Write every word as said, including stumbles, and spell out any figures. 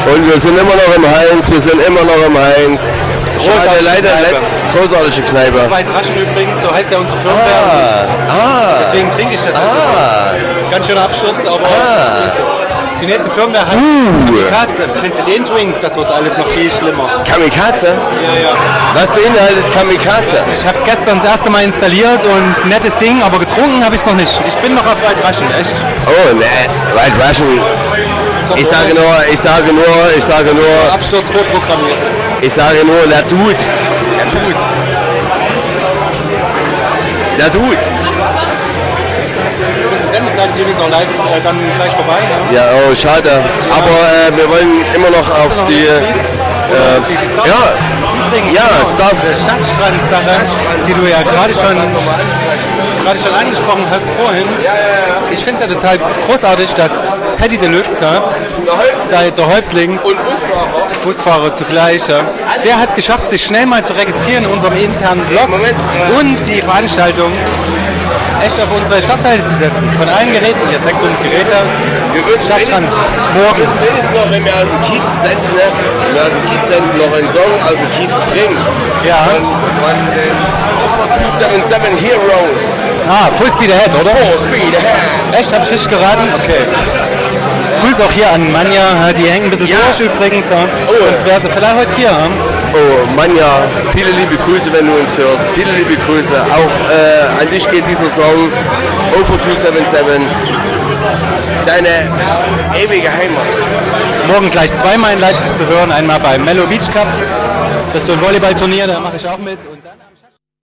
Und wir sind immer noch im Heinz, wir sind immer noch im Heinz. Schade, leider, Kneipe. großartige Kneipe. Weit Raschen übrigens, so heißt ja unsere Firmware. Ah, ah, Deswegen trinke ich das jetzt ah, so. Ganz schöner Absturz, aber Ah. die nächste Firmware hat Uh. Katze. Kennst du den Drink? Das wird alles noch viel schlimmer. Kamikaze? Ja, ja. Was beinhaltet Kamikaze? Ich habe es gestern das erste Mal installiert und nettes Ding, aber getrunken habe ich es noch nicht. Ich bin noch auf Weit Raschen, echt. Oh, ne, White Russian. Ich sage nur, ich sage nur, ich sage nur, Absturz vorprogrammiert. ich sage nur, der Dude. Der Dude. Der Dude. Unsere Sendezeit ist übrigens auch live äh, dann gleich vorbei. Ne? Ja, oh, schade. Aber äh, wir wollen immer noch auf noch die, ein Lied? äh, Die- die Star- ja, Übrigens, ja, genau, Stars. diese Stadtstrand-Sache, die du ja gerade schon, gerade schon angesprochen hast vorhin. Ich finde es ja total großartig, dass Paddy Deluxe, ja, sei der Häuptling Und Busfahrer. Busfahrer zugleich, ja, der hat es geschafft, sich schnell mal zu registrieren in unserem internen Blog Moment, äh, und die Veranstaltung echt auf unsere Startseite zu setzen. Von allen Geräten, hier sechshundert Geräte, Wir müssen Stadtstrand, wenigstens- morgen. wir müssen wenigstens noch, wenn wir aus dem Kiez senden, ne, wenn wir aus dem Kiez senden, noch einen Song aus dem Kiez bringen. Ja. Von, von den zwei sieben sieben Heroes. Ah, Full Speed Ahead, oder? Full Speed Ahead. Echt? Hab ich richtig geraten? Okay. Grüß auch hier an Manja, die hängen ein bisschen Ja. durch übrigens. Ja. Oh. Sonst wäre sie vielleicht heute hier. Ja. Oh, Manja, viele liebe Grüße, wenn du uns hörst. Viele liebe Grüße. Auch äh, an dich geht dieser Song. O vier zwei sieben sieben. Deine ewige Heimat. Morgen gleich zweimal in Leipzig zu hören. Einmal beim Mellow Beach Cup. Das ist so ein Volleyballturnier, da mache ich auch mit. Und dann